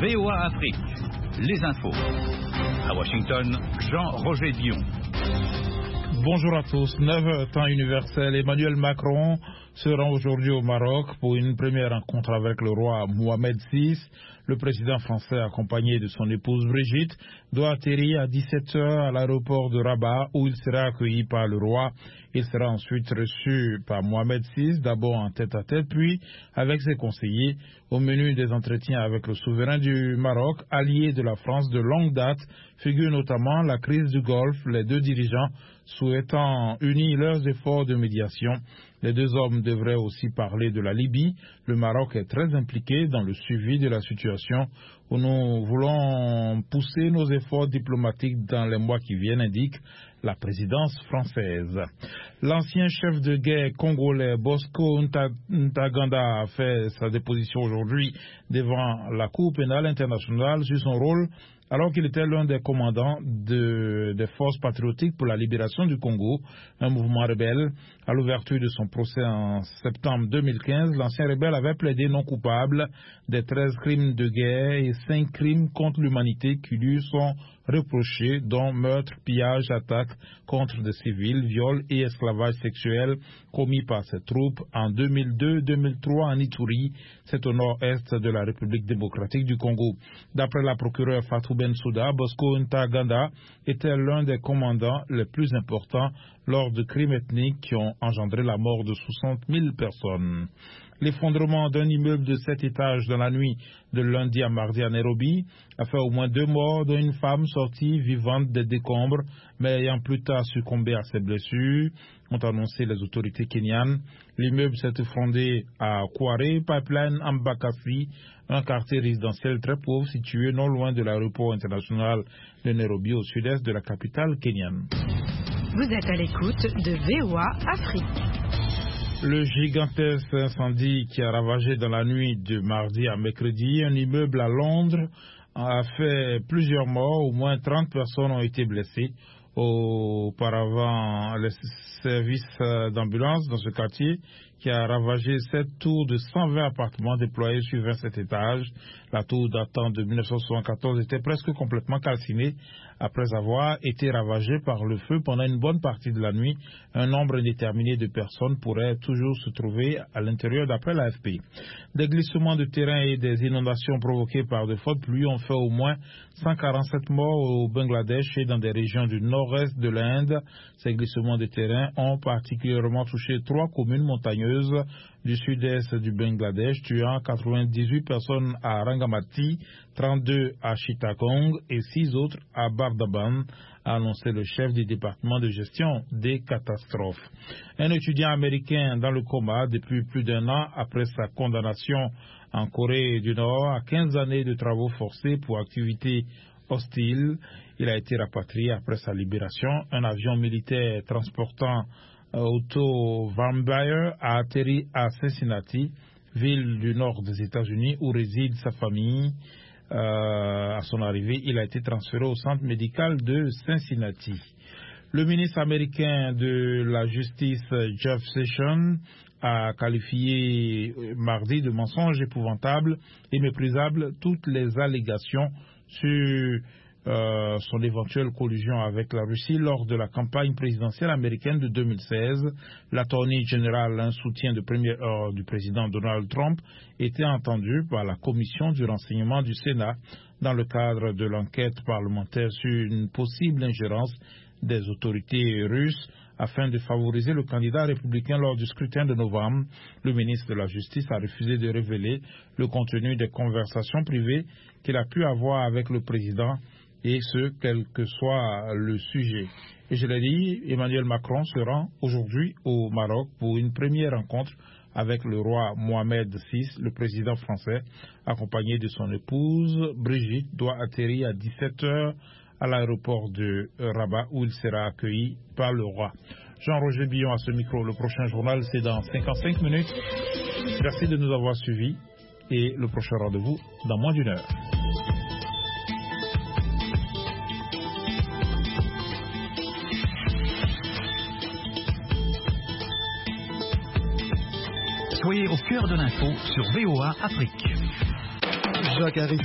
VOA Afrique, les infos. À Washington, Jean-Roger Dion. Bonjour à tous. 9h temps universel. Emmanuel Macron se rend aujourd'hui au Maroc pour une première rencontre avec le roi Mohamed VI. Le président français, accompagné de son épouse Brigitte, doit atterrir à 17h à l'aéroport de Rabat où il sera accueilli par le roi. Il sera ensuite reçu par Mohamed VI, d'abord en tête-à-tête, puis avec ses conseillers. Au menu des entretiens avec le souverain du Maroc, allié de la France de longue date, figure notamment la crise du Golfe, les deux dirigeants souhaitant unir leurs efforts de médiation. Les deux hommes devraient aussi parler de la Libye. Le Maroc est très impliqué dans le suivi de la situation où nous voulons pousser nos efforts diplomatiques dans les mois qui viennent, indique la présidence française. L'ancien chef de guerre congolais Bosco Ntaganda a fait sa déposition aujourd'hui devant la Cour pénale internationale sur son rôle alors qu'il était l'un des commandants des forces patriotiques pour la libération du Congo, un mouvement rebelle. À l'ouverture de son procès en septembre 2015, l'ancien rebelle avait plaidé non coupable des 13 crimes de guerre et 5 crimes contre l'humanité qui lui sont reprochés, dont meurtre, pillage, attaque contre des civils, viol et esclavage sexuel commis par ses troupes en 2002-2003 en Ituri, c'est au nord-est de la République démocratique du Congo. D'après la procureure Fatou Bensouda, Bosco Ntaganda était l'un des commandants les plus importants lors de crimes ethniques qui ont engendré la mort de 60 000 personnes. L'effondrement d'un immeuble de 7 étages dans la nuit de lundi à mardi à Nairobi a fait au moins 2 morts, dont une femme sortie vivante des décombres, mais ayant plus tard succombé à ses blessures, ont annoncé les autorités kenyanes. L'immeuble s'est effondré à Kware Pipeline Mbakasi, un quartier résidentiel très pauvre situé non loin de l'aéroport international de Nairobi au sud-est de la capitale kenyane. Vous êtes à l'écoute de VOA Afrique. Le gigantesque incendie qui a ravagé dans la nuit de mardi à mercredi un immeuble à Londres a fait plusieurs morts, au moins 30 personnes ont été blessées. Auparavant, les services d'ambulance dans ce quartier qui a ravagé 7 tours de 120 appartements déployés sur 27 étages. La tour datant de 1974 était presque complètement calcinée après avoir été ravagée par le feu pendant une bonne partie de la nuit. Un nombre indéterminé de personnes pourrait toujours se trouver à l'intérieur d'après l'AFP. Des glissements de terrain et des inondations provoquées par de fortes pluies ont fait au moins 147 morts au Bangladesh et dans des régions du nord-est de l'Inde. Ces glissements de terrain ont particulièrement touché 3 communes montagneuses du sud-est du Bangladesh, tuant 98 personnes à Rangamati, 32 à Chittagong et 6 autres à Bardhaman, a annoncé le chef du département de gestion des catastrophes. Un étudiant américain dans le coma depuis plus d'1 an après sa condamnation en Corée du Nord à 15 années de travaux forcés pour activités hostiles. Il a été rapatrié après sa libération. Un avion militaire transportant Otto Warmbier a atterri à Cincinnati, ville du nord des États-Unis où réside sa famille. À son arrivée, il a été transféré au centre médical de Cincinnati. Le ministre américain de la Justice, Jeff Sessions, a qualifié mardi de mensonge épouvantable et méprisable toutes les allégations sur son éventuelle collusion avec la Russie lors de la campagne présidentielle américaine de 2016. L'attorney général, un soutien de première heure du président Donald Trump, était entendu par la commission du renseignement du Sénat dans le cadre de l'enquête parlementaire sur une possible ingérence des autorités russes afin de favoriser le candidat républicain lors du scrutin de novembre. Le ministre de la Justice a refusé de révéler le contenu des conversations privées qu'il a pu avoir avec le président, et ce, quel que soit le sujet. Et je l'ai dit, Emmanuel Macron se rend aujourd'hui au Maroc pour une première rencontre avec le roi Mohamed VI. Le président français, accompagné de son épouse Brigitte, doit atterrir à 17h à l'aéroport de Rabat où il sera accueilli par le roi. Jean-Roger Billon à ce micro. Le prochain journal, c'est dans 55 minutes. Merci de nous avoir suivis et le prochain rendez-vous dans moins d'1 heure. Soyez au cœur de l'info sur VOA Afrique. Jacques Harry.